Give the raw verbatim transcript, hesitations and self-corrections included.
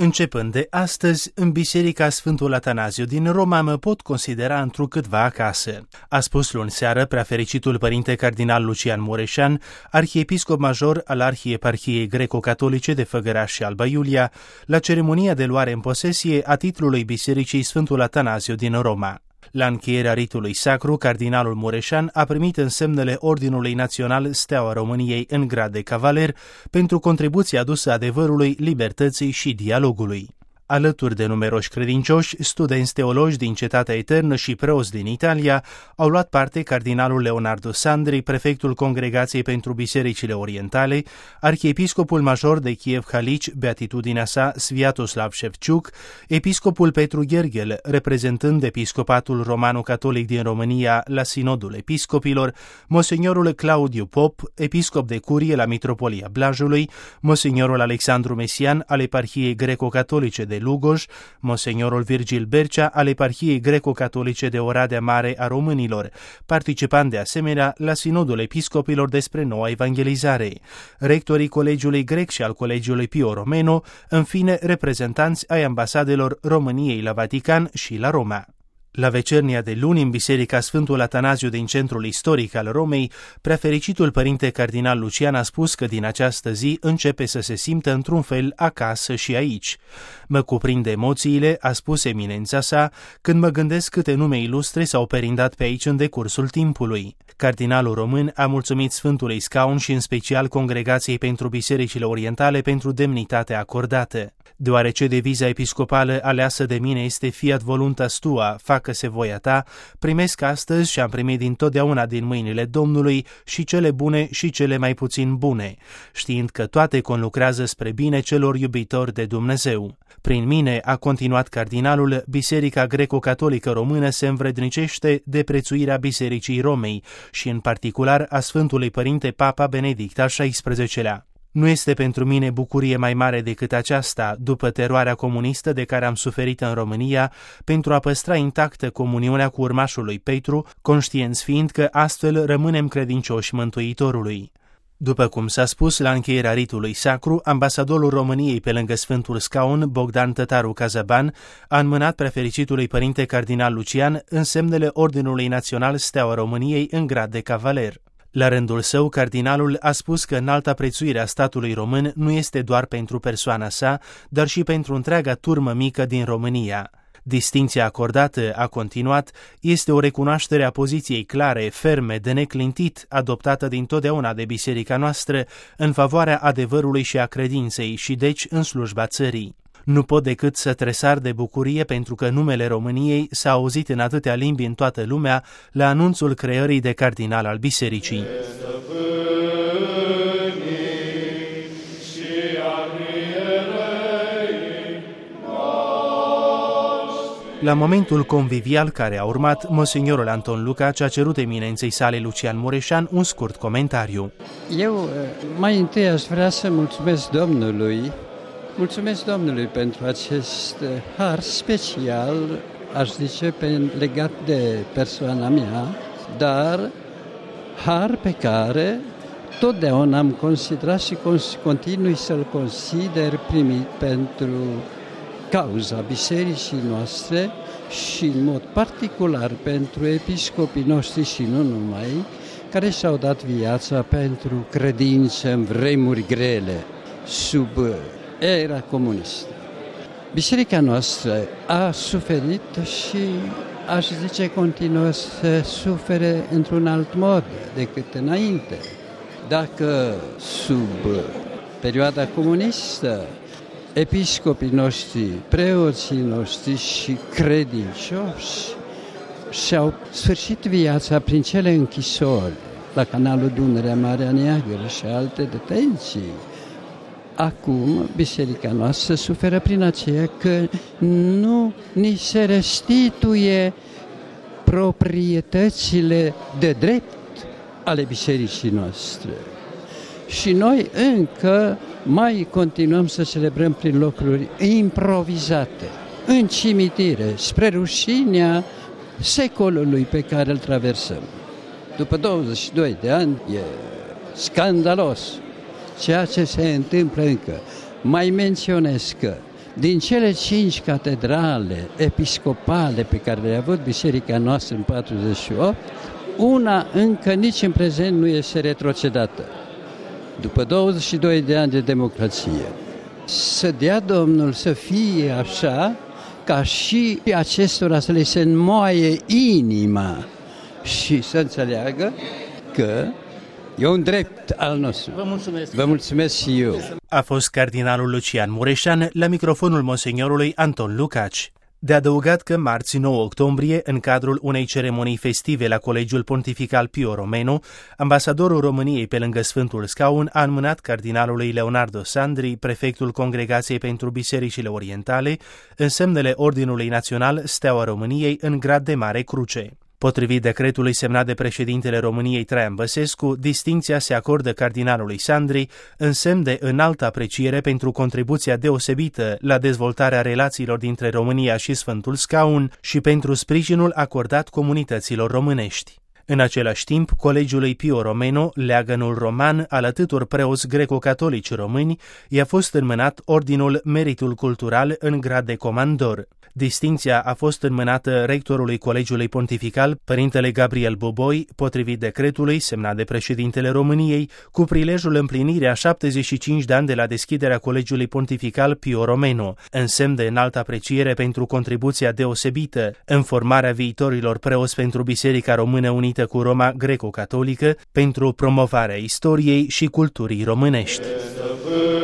Începând de astăzi, în Biserica Sfântul Atanaziu din Roma mă pot considera întrucâtva acasă, a spus luni seară preafericitul părinte cardinal Lucian Mureșan, arhiepiscop major al Arhieparhiei Greco-Catolice de Făgăraș și Alba Iulia, la ceremonia de luare în posesie a titlului Bisericii Sfântul Atanaziu din Roma. La încheierea ritului sacru, cardinalul Mureșan a primit însemnele Ordinului Național Steaua României în grad de cavaler pentru contribuția adusă adevărului, libertății și dialogului. Alături de numeroși credincioși, studenți teologi din Cetatea Eternă și preoți din Italia, au luat parte cardinalul Leonardo Sandri, prefectul Congregației pentru Bisericile Orientale, arhiepiscopul major de Kiev-Halici, beatitudinea sa Sviatoslav Șevciuc, episcopul Petru Gherghel, reprezentând episcopatul romano-catolic din România la Sinodul Episcopilor, monsignorul Claudiu Pop, episcop de curie la Mitropolia Blajului, monsignorul Alexandru Mesian al Eparhiei Greco-Catolice de Lugoj, monsignorul Virgil Bercea al Eparhiei Greco-Catolice de Oradea Mare a Românilor, participând de asemenea la Sinodul Episcopilor despre noua evangelizare, rectorii Colegiului Grec și al Colegiului Pio Romeno, în fine reprezentanți ai ambasadelor României la Vatican și la Roma. La vecernia de luni, în Biserica Sfântul Atanaziu din centrul istoric al Romei, preafericitul părinte cardinal Lucian a spus că din această zi începe să se simtă într-un fel acasă și aici. Mă cuprinde emoțiile, a spus eminența sa, când mă gândesc câte nume ilustre s-au perindat pe aici în decursul timpului. Cardinalul român a mulțumit Sfântului Scaun și în special Congregației pentru Bisericile Orientale pentru demnitatea acordată. Deoarece deviza episcopală aleasă de mine este Fiat voluntas tua, facă-se voia ta, primesc astăzi și am primit dintotdeauna din mâinile Domnului și cele bune și cele mai puțin bune, știind că toate conlucrează spre bine celor iubitori de Dumnezeu. Prin mine, a continuat cardinalul, Biserica Greco-Catolică Română se învrednicește de prețuirea Bisericii Romei și în particular a Sfântului Părinte Papa Benedict al șaisprezecelea. Nu este pentru mine bucurie mai mare decât aceasta, după teroarea comunistă de care am suferit în România, pentru a păstra intactă comuniunea cu urmașul lui Petru, conștienți fiind că astfel rămânem credincioși Mântuitorului. După cum s-a spus la încheierea ritului sacru, ambasadorul României pe lângă Sfântul Scaun, Bogdan Tătaru Cazaban, a înmânat preafericitului părinte cardinal Lucian însemnele Ordinului Național Steaua României în grad de cavaler. La rândul său, cardinalul a spus că înalta prețuire a statului român nu este doar pentru persoana sa, dar și pentru întreaga turmă mică din România. Distincția acordată, a continuat, este o recunoaștere a poziției clare, ferme, de neclintit, adoptată dintotdeauna de biserica noastră în favoarea adevărului și a credinței și deci în slujba țării. Nu pot decât să tresar de bucurie pentru că numele României s-a auzit în atâtea limbi în toată lumea la anunțul creării de cardinal al bisericii. La momentul convivial care a urmat, monsignorul Anton Luca a cerut eminenței sale Lucian Mureșan un scurt comentariu. Eu mai întâi aș vrea să mulțumesc Domnului Mulțumesc Domnului pentru acest har special, aș zice, legat de persoana mea, dar har pe care totdeauna am considerat și continui să-l consider primit pentru cauza bisericii noastre și în mod particular pentru episcopii noștri și nu numai, care și-au dat viața pentru credință în vremuri grele, sub era comunistă. Biserica noastră a suferit și, aș zice, continuă să sufere într-un alt mod decât înainte. Dacă sub perioada comunistă episcopii noștri, preoții noștri și credincioși și-au sfârșit viața prin cele închisori la canalul Dunărea, Marea Neagră și alte detenții, acum, biserica noastră suferă prin aceea că nu ni se restituie proprietățile de drept ale bisericii noastre. Și noi încă mai continuăm să celebrăm prin locuri improvizate, în cimitire, spre rușinea secolului pe care îl traversăm. După douăzeci și doi de ani, e scandalos ceea ce se întâmplă încă. Mai menționez că Din cele cinci catedrale episcopale pe care le-a avut biserica noastră în patruzeci și opt, una încă nici în prezent nu este retrocedată, după douăzeci și doi de ani de democrație. Să dea Domnul să fie așa, ca și acestora să le se înmoaie inima și să înțeleagă că e un drept al nostru. Vă mulțumesc. Vă mulțumesc și eu. A fost cardinalul Lucian Mureșan la microfonul monsignorului Anton Lucaci. De adăugat că marți nouă octombrie, în cadrul unei ceremonii festive la Colegiul Pontifical Pio Romeno, ambasadorul României pe lângă Sfântul Scaun a înmânat cardinalului Leonardo Sandri, prefectul Congregației pentru Bisericile Orientale, în semnele Ordinului Național Steaua României în grad de Mare Cruce. Potrivit decretului semnat de președintele României Traian Băsescu, distincția se acordă cardinalului Sandri în semn de înaltă apreciere pentru contribuția deosebită la dezvoltarea relațiilor dintre România și Sfântul Scaun și pentru sprijinul acordat comunităților românești. În același timp, Colegiului Pio Romeno, leagănul roman al atâtor preoți greco-catolici români, i-a fost înmânat ordinul Meritul Cultural în grad de comandor. Distincția a fost înmânată rectorului Colegiului Pontifical, părintele Gabriel Boboi, potrivit decretului semnat de președintele României, cu prilejul împlinirii a șaptezeci și cinci de ani de la deschiderea Colegiului Pontifical Pio Romeno, în semn de înaltă apreciere pentru contribuția deosebită în formarea viitorilor preoți pentru Biserica Română Unită cu Roma Greco-Catolică, pentru promovarea istoriei și culturii românești.